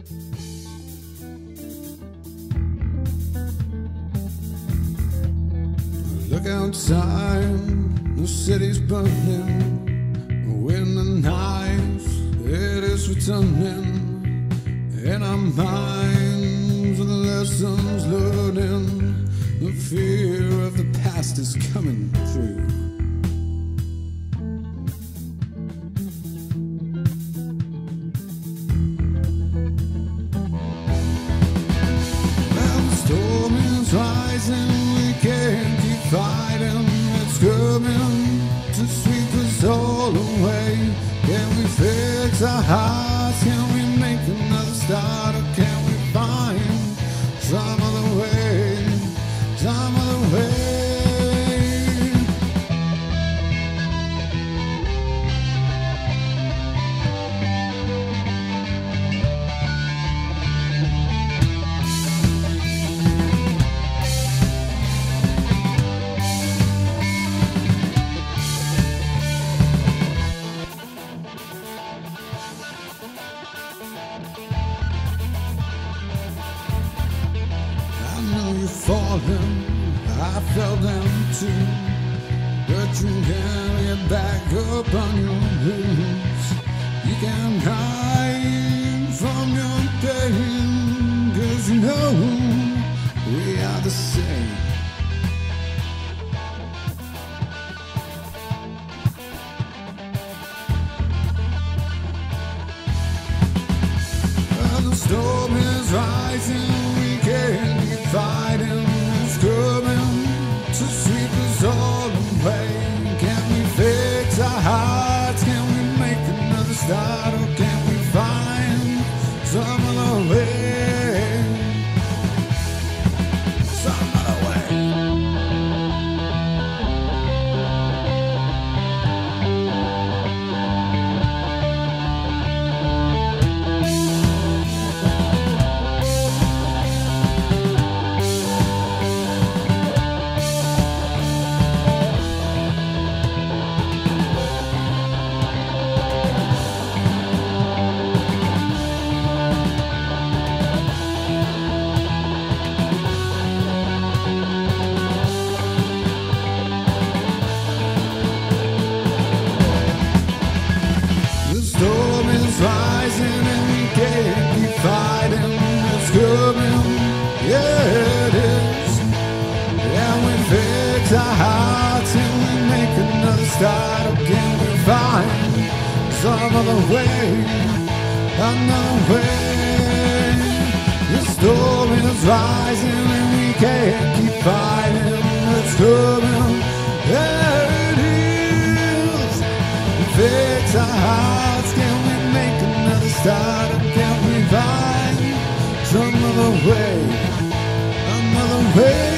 Look outside, the city's burning. When the night, it is returning. In our minds, the lessons learning. The fear of the past is coming through. Well, the storm is rising, we can't keep fighting. It's coming to sweep us all away. Can we fix our hearts? Can we make another start? Or can we find some other way? Some other way? Falling, I fell down too, but you can get back up on your knees. You can hide from your pain, 'cause you know we are the same. Well, the storm is rising, we can't keep fighting. It's coming to sweep us all away. Can we fix our hearts? Can we make another start? Or can we find some other way? Some other way. Rising and we can't keep fighting. It's coming, yeah it is. Can we fix our hearts? Can we make another start? Or can we find some other way? Another way. The storm is rising and we can't keep fighting. It's coming, yeah it is. Fix our hearts. Can we make another start? Or can we find some other way? Another way.